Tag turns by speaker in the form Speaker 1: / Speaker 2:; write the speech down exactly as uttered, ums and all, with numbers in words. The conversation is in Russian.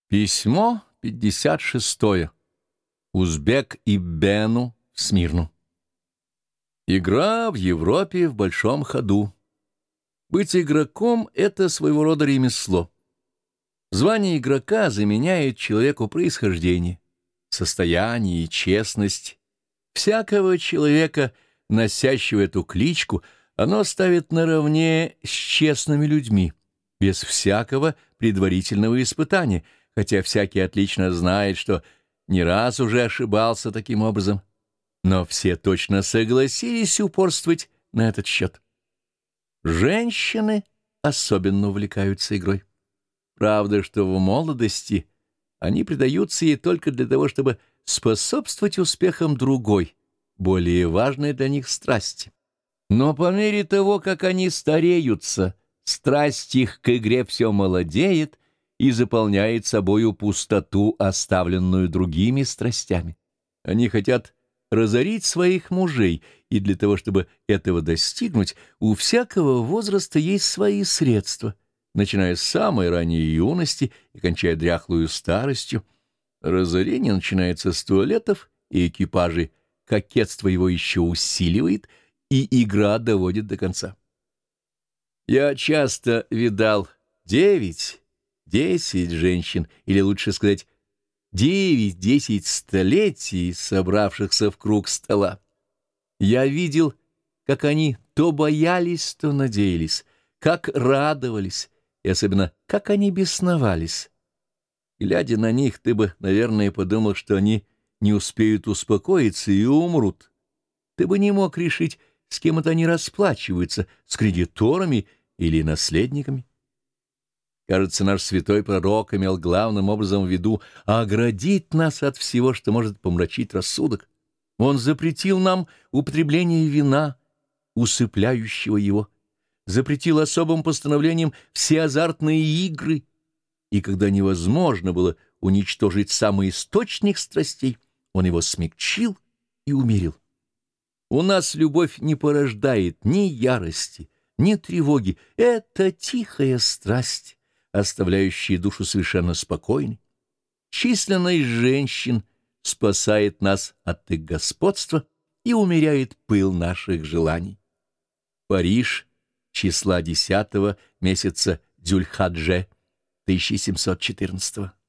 Speaker 1: Письмо пятьдесят шестое. Узбек Ибену в Смирну. Игра в Европе в большом ходу. Быть игроком — это своего рода ремесло. Звание игрока заменяет человеку происхождение, состояние и честность. Всякого человека, носящего эту кличку, оно ставит наравне с честными людьми, без всякого предварительного испытания, хотя всякий отлично знает, что не раз уже ошибался таким образом, но все точно согласились упорствовать на этот счет. Женщины особенно увлекаются игрой. Правда, что в молодости они предаются ей только для того, чтобы способствовать успехам другой, более важной для них страсти. Но по мере того, как они стареются, страсть их к игре все молодеет и заполняет собою пустоту, оставленную другими страстями. Они хотят разорить своих мужей, и для того, чтобы этого достигнуть, у всякого возраста есть свои средства, начиная с самой ранней юности и кончая дряхлую старостью. Разорение начинается с туалетов и экипажей, кокетство его еще усиливает, и игра доводит до конца. Я часто видал девять, десять женщин, или лучше сказать, девять-десять столетий, собравшихся в круг стола. Я видел, как они то боялись, то надеялись, как радовались, и особенно, как они бесновались. Глядя на них, ты бы, наверное, подумал, что они не успеют успокоиться и умрут. Ты бы не мог решить, с кем это они расплачиваются, с кредиторами или наследниками. Кажется, наш святой пророк имел главным образом в виду оградить нас от всего, что может помрачить рассудок. Он запретил нам употребление вина, усыпляющего его, запретил особым постановлением все азартные игры, и когда невозможно было уничтожить самый источник страстей, он его смягчил и умерил. У нас любовь не порождает ни ярости, ни тревоги. Это тихая страсть, оставляющая душу совершенно спокойной. Численность женщин спасает нас от их господства и умеряет пыл наших желаний. Париж, числа десятого месяца Дзюльхадже тысяча семьсот четырнадцатого.